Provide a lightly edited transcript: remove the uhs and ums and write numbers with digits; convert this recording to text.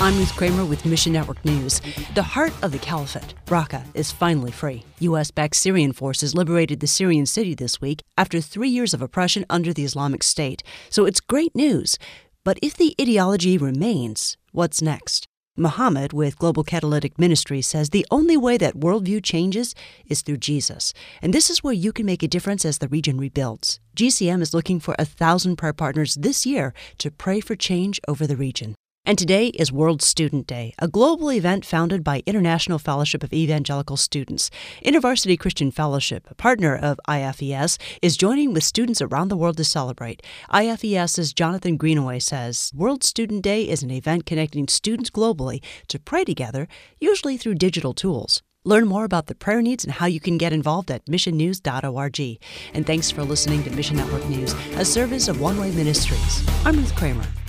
I'm Ruth Kramer with Mission Network News. The heart of the caliphate, Raqqa, is finally free. U.S.-backed Syrian forces liberated the Syrian city this week after 3 years of oppression under the Islamic State. So it's great news. But if the ideology remains, what's next? Muhammad with Global Catalytic Ministry says the only way that worldview changes is through Jesus. And this is where you can make a difference as the region rebuilds. GCM is looking for 1,000 prayer partners this year to pray for change over the region. And today is World Student Day, a global event founded by International Fellowship of Evangelical Students. InterVarsity Christian Fellowship, a partner of IFES, is joining with students around the world to celebrate. IFES's Jonathan Greenaway says World Student Day is an event connecting students globally to pray together, usually through digital tools. Learn more about the prayer needs and how you can get involved at missionnews.org. And thanks for listening to Mission Network News, a service of One Way Ministries. I'm Ruth Kramer.